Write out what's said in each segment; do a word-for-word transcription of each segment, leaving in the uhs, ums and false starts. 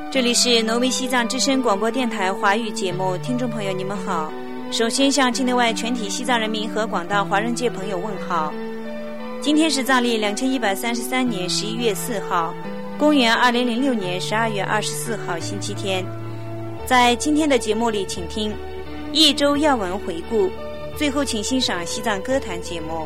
这里是挪威西藏之声广播电台华语节目，听众朋友你们好。首先向境内外全体西藏人民和广大华人界朋友问好。今天是藏历两千一百三十三年十一月四号，公元二零零六年十二月二十四号星期天。在今天的节目里，请听一周要闻回顾，最后请欣赏西藏歌坛节目。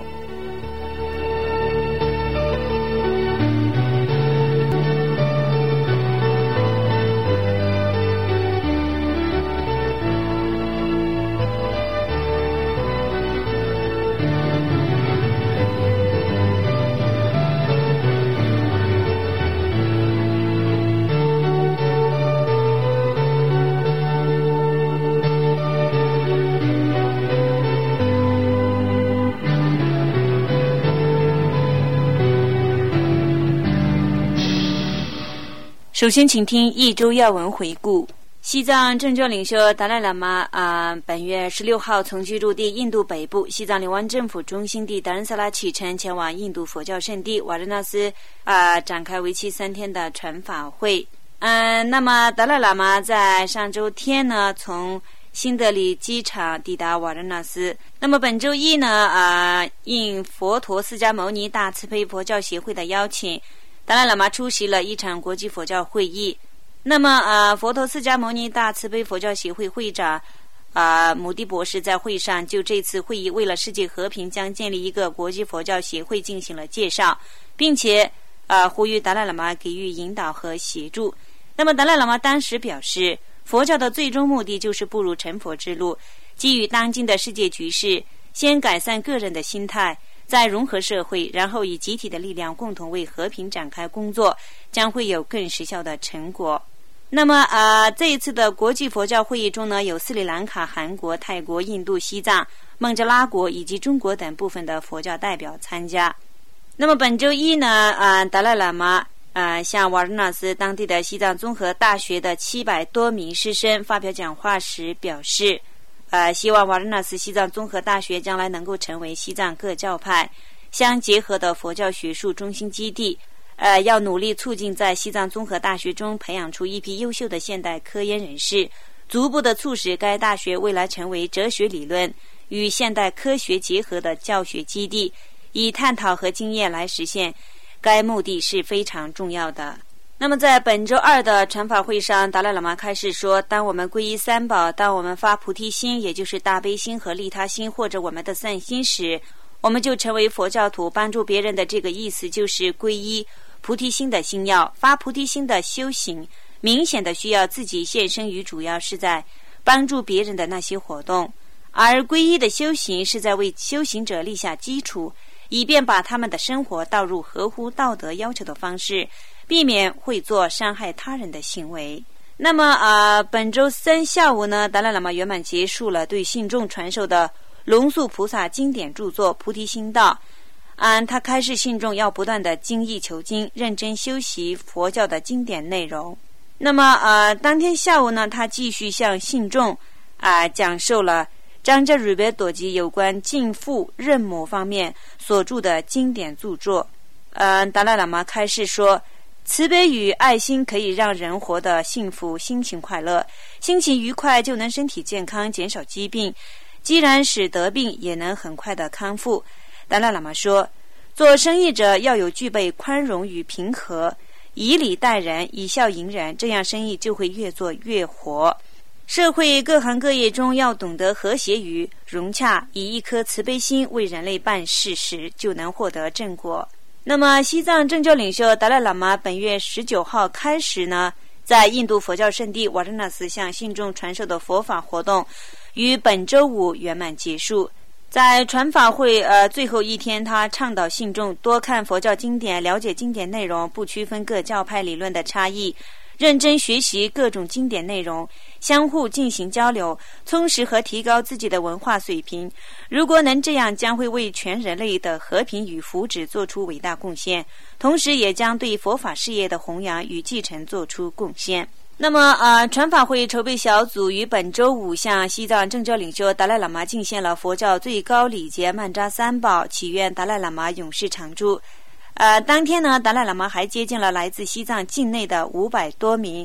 首先请听一周要闻回顾。西藏政教领袖达赖喇嘛啊、呃，本月十六号从居住地印度北部西藏领湾政府中心地达仁萨拉启程，前往印度佛教圣地瓦仁纳斯啊、呃，展开为期三天的传法会。嗯、呃，那么达赖喇嘛在上周天呢，从新德里机场抵达瓦仁纳斯。那么本周一呢，啊、呃，应佛陀释迦牟尼大慈悲佛教协会的邀请，达赖喇嘛出席了一场国际佛教会议。那么呃，佛陀释迦牟尼大慈悲佛教协会会长啊、呃、姆迪博士在会上就这次会议为了世界和平将建立一个国际佛教协会进行了介绍，并且呃呼吁达赖喇嘛给予引导和协助。那么达赖喇嘛当时表示，佛教的最终目的就是步入成佛之路，基于当今的世界局势，先改善个人的心态，再融合社会，然后以集体的力量共同为和平展开工作，将会有更实效的成果。那么呃，这一次的国际佛教会议中呢，有斯里兰卡、韩国、泰国、印度、西藏、孟加拉国以及中国等部分的佛教代表参加。那么本周一呢，呃，达赖喇嘛呃向瓦仁纳斯当地的西藏综合大学的七百多名师生发表讲话时表示，呃，希望瓦仁纳斯西藏综合大学将来能够成为西藏各教派相结合的佛教学术中心基地，呃，要努力促进在西藏综合大学中培养出一批优秀的现代科研人士，逐步的促使该大学未来成为哲学理论与现代科学结合的教学基地，以探讨和经验来实现该目的是非常重要的。那么在本周二的传法会上，达赖喇嘛开示说，当我们皈依三宝，当我们发菩提心，也就是大悲心和利他心，或者我们的善心时，我们就成为佛教徒。帮助别人的这个意思就是皈依菩提心的心要，发菩提心的修行明显的需要自己献身于主要是在帮助别人的那些活动，而皈依的修行是在为修行者立下基础，以便把他们的生活导入合乎道德要求的方式，避免会做伤害他人的行为。那么呃，本周三下午呢，达赖喇嘛圆满结束了对信众传授的龙树菩萨经典著作《菩提心道》。嗯，他开示信众要不断的精益求精，认真修习佛教的经典内容。那么呃，当天下午呢，他继续向信众啊、呃、讲授了张哲瑞贝多吉有关敬父认母方面所著的经典著作。呃，达赖喇嘛开示说，慈悲与爱心可以让人活得幸福，心情快乐，心情愉快就能身体健康，减少疾病，既然使得病也能很快的康复。达赖喇嘛说，做生意者要有具备宽容与平和，以礼待人，以笑迎人，这样生意就会越做越活。社会各行各业中要懂得和谐与融洽，以一颗慈悲心为人类办事时，就能获得正果。那么西藏政教领袖达赖喇嘛本月十九号开始呢，在印度佛教圣地瓦仁纳斯向信众传授的佛法活动于本周五圆满结束。在传法会呃最后一天，他倡导信众多看佛教经典，了解经典内容，不区分各教派理论的差异，认真学习各种经典内容，相互进行交流，充实和提高自己的文化水平。如果能这样，将会为全人类的和平与福祉做出伟大贡献，同时也将对佛法事业的弘扬与继承做出贡献。那么呃，传法会筹备小组于本周五向西藏政教领袖达赖喇嘛敬献了佛教最高礼节曼扎三宝，祈愿达赖喇嘛永世常住。呃，当天呢，达赖喇嘛还接见了来自西藏境内的五百多名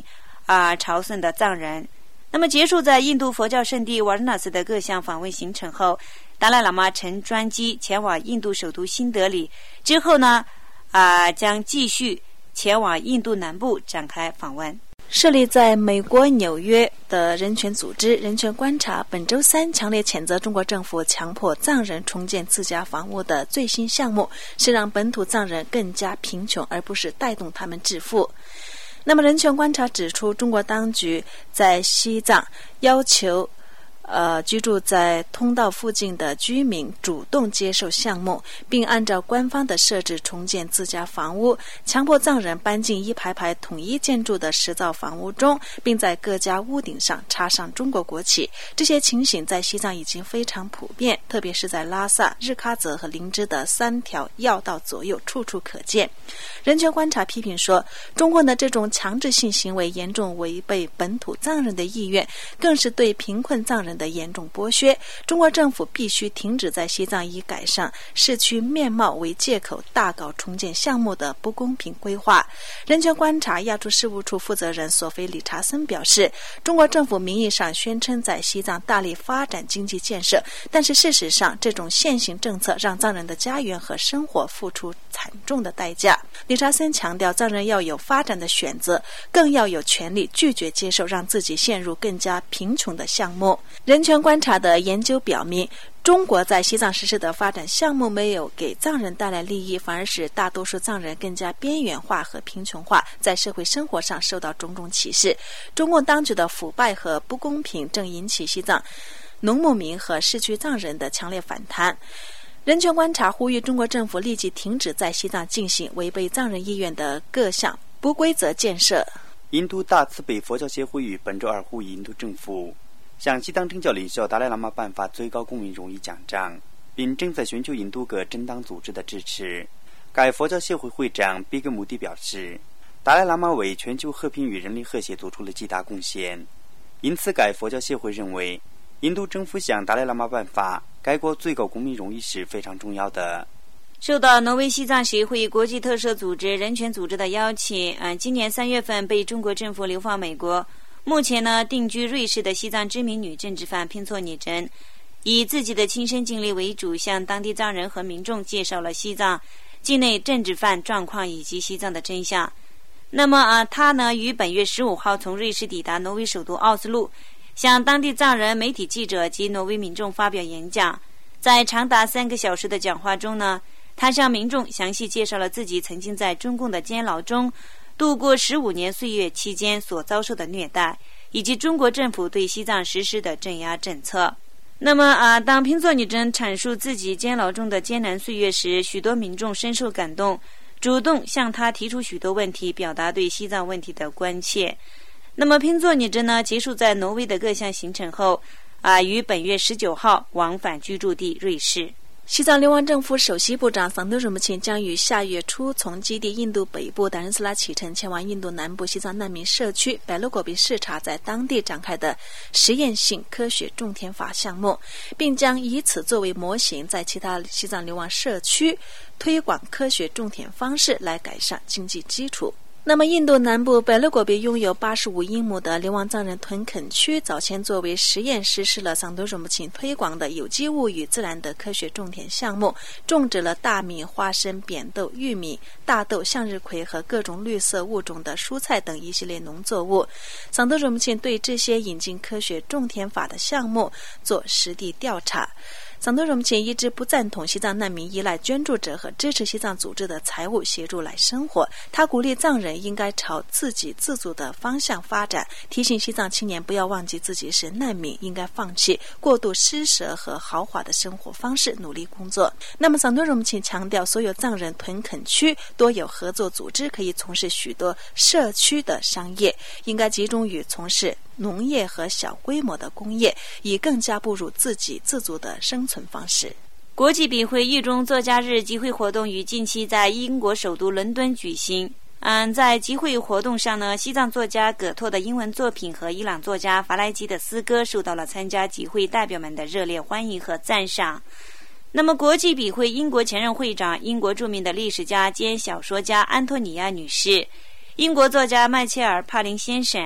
啊、呃、朝圣的藏人。那么结束在印度佛教圣地瓦拉纳斯的各项访问行程后，达赖喇嘛乘专机前往印度首都新德里，之后呢啊、呃、将继续前往印度南部展开访问。 设立在美国纽约的人权组织人权观察本周三强烈谴责中国政府强迫藏人重建自家房屋的最新项目是让本土藏人更加贫穷，而不是带动他们致富。那么人权观察指出，中国当局在西藏要求呃，居住在通道附近的居民主动接受项目，并按照官方的设置重建自家房屋，强迫藏人搬进一排排统一建筑的石造房屋中，并在各家屋顶上插上中国国旗。这些情形在西藏已经非常普遍，特别是在拉萨、日喀则和林芝的三条要道左右处处可见。人权观察批评说，中共的这种强制性行为严重违背本土藏人的意愿，更是对贫困藏人的严重剥削。中国政府必须停止在西藏以改善市区面貌为借口大搞重建项目的不公平规划。人权观察亚洲事务处负责人索菲·理查森表示，中国政府名义上宣称在西藏大力发展经济建设，但是事实上这种现行政策让藏人的家园和生活付出惨重的代价。理查森强调，藏人要有发展的选择，更要有权利拒绝接受让自己陷入更加贫穷的项目。人权观察的研究表明，中国在西藏实施的发展项目没有给藏人带来利益，反而使大多数藏人更加边缘化和贫穷化，在社会生活上受到种种歧视。中共当局的腐败和不公平正引起西藏农牧民和市区藏人的强烈反弹。人权观察呼吁中国政府立即停止在西藏进行违背藏人意愿的各项不规则建设。 印度大慈悲佛教协会于本周二呼吁印度政府向西藏政教领袖达赖喇嘛颁发最高公民荣誉奖章，并正在寻求印度各政党组织的支持。该佛教协会会长比格穆迪表示，达赖喇嘛为全球和平与人类和谐做出了极大贡献，因此该佛教协会认为印度政府向达赖喇嘛颁发该国最高公民荣誉是非常重要的。 受到挪威西藏协会国际特赦组织人权组织的邀请，嗯、呃，今年三月份被中国政府流放美国，目前呢定居瑞士的西藏知名女政治犯拼错拟真，以自己的亲身经历为主，向当地藏人和民众介绍了西藏境内政治犯状况以及西藏的真相。那么啊，他呢于本月十五号从瑞士抵达挪威首都奥斯陆，向当地藏人、媒体记者及挪威民众发表演讲。在长达三个小时的讲话中呢，他向民众详细介绍了自己曾经在中共的监牢中度过十五年岁月期间所遭受的虐待，以及中国政府对西藏实施的镇压政策。那么啊，当拼错拟真阐述自己监牢中的艰难岁月时，许多民众深受感动，主动向他提出许多问题，表达对西藏问题的关切。那么拼错拟真呢，结束在挪威的各项行程后啊，于本月十九号往返居住地瑞士。 西藏流亡政府首席部长桑德鲁姆钦将于下月初从基地印度北部达仁斯拉启程，前往印度南部西藏难民社区白罗果比视察在当地展开的实验性科学种田法项目，并将以此作为模型，在其他西藏流亡社区推广科学种田方式来改善经济基础。那么印度南部白罗果比拥有八十五英亩的流亡藏人屯垦区，早前作为实验实施了桑德鲁姆钦推广的有机物与自然的科学种田项目，种植了大米、花生、扁豆、玉米、大豆、向日葵和各种绿色物种的蔬菜等一系列农作物。桑德鲁姆钦对这些引进科学种田法的项目做实地调查。桑德鲁姆钦一直不赞同西藏难民依赖捐助者和支持西藏组织的财务协助来生活，他鼓励藏人应该朝自给自足的方向发展，提醒西藏青年不要忘记自己是难民，应该放弃过度施舍和豪华的生活方式，努力工作。那么桑德鲁姆钦强调，所有藏人屯垦区多有合作组织，可以从事许多社区的商业，应该集中于从事农业和小规模的工业，以更加步入自给自足的生存方式。 国际笔会狱中作家日集会活动于近期在英国首都伦敦举行。嗯，在集会活动上呢，西藏作家葛拓的英文作品和伊朗作家法莱吉的诗歌受到了参加集会代表们的热烈欢迎和赞赏。那么国际笔会英国前任会长、英国著名的历史家兼小说家安托尼亚女士，英国作家麦切尔·帕林先生，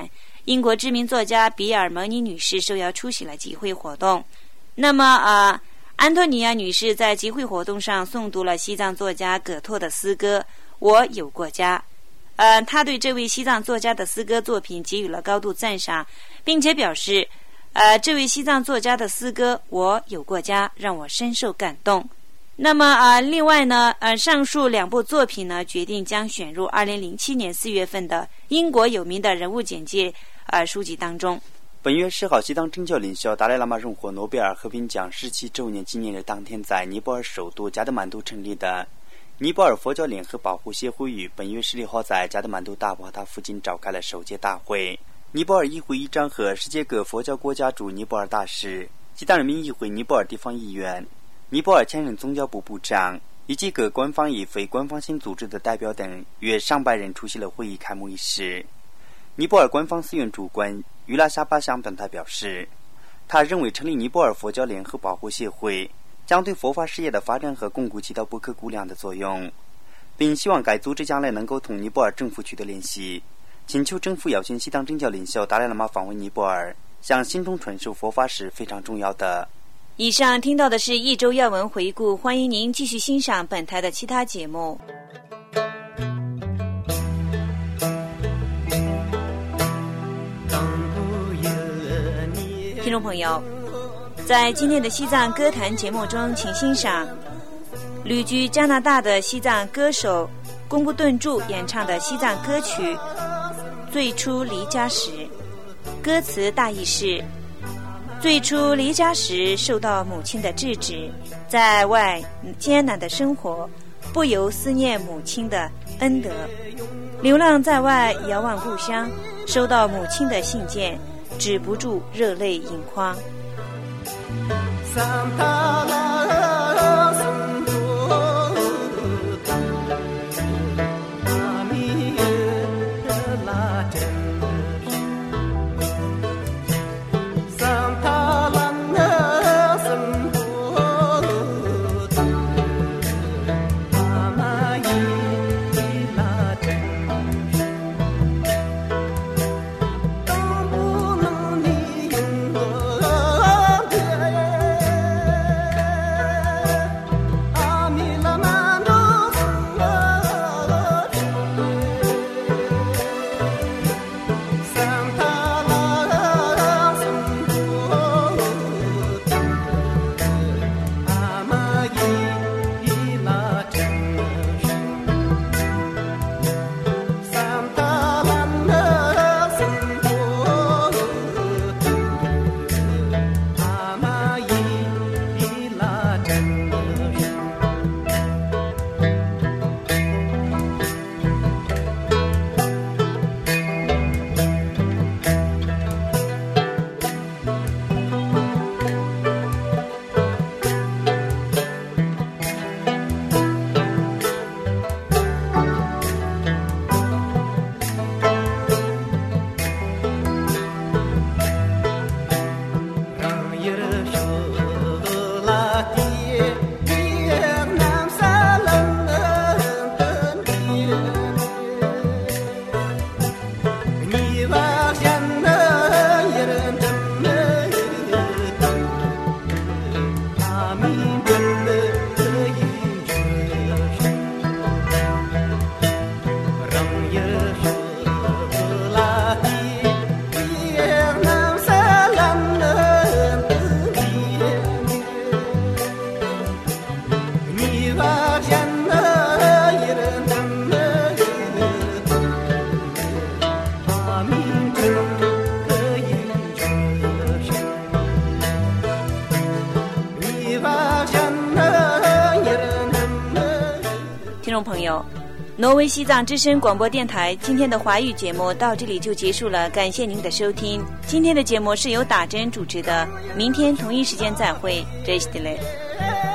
英国知名作家比尔·摩尼女士受邀出席了集会活动。那么啊、呃，安托尼亚女士在集会活动上诵读了西藏作家葛拓的诗歌《我有过家》。呃，她对这位西藏作家的诗歌作品给予了高度赞赏，并且表示，呃，这位西藏作家的诗歌《我有过家》让我深受感动。那么啊、呃，另外呢，呃，上述两部作品呢，决定将选入二零零七年四月份的英国有名的人物简介呃书籍当中。 本月十号，西藏政教领袖达赖喇嘛荣获诺贝尔和平奖十七周年纪念日当天，在尼泊尔首都加德满都成立的尼泊尔佛教联合保护协会于本月十六号在加德满都大宝塔附近召开了首届大会。尼泊尔议会议长和世界各佛教国家驻尼泊尔大使、西藏人民议会尼泊尔地方议员、尼泊尔前任宗教部部长以及各官方与非官方性组织的代表等约上百人出席了会议开幕仪式。尼泊尔官方司院主管于拉沙巴向本台表示，他认为成立尼泊尔佛教联合保护协会将对佛法事业的发展和巩固起到不可估量的作用，并希望该组织将来能够同尼泊尔政府取得联系，请求政府邀请西藏政教领袖达赖喇嘛访问尼泊尔，向信众传授佛法是非常重要的。 以上听到的是一周要闻回顾，欢迎您继续欣赏本台的其他节目。听众朋友，在今天的西藏歌坛节目中，请欣赏旅居加拿大的西藏歌手贡布顿柱演唱的西藏歌曲《最初离家时》。歌词大意是：最初离家时受到母亲的制止，在外艰难的生活，不由思念母亲的恩德，流浪在外遥望故乡，收到母亲的信件，止不住热泪盈眶。听众朋友，挪威西藏之声广播电台今天的华语节目到这里就结束了，感谢您的收听。今天的节目是由打针主持的，明天同一时间再会，这是的嘞。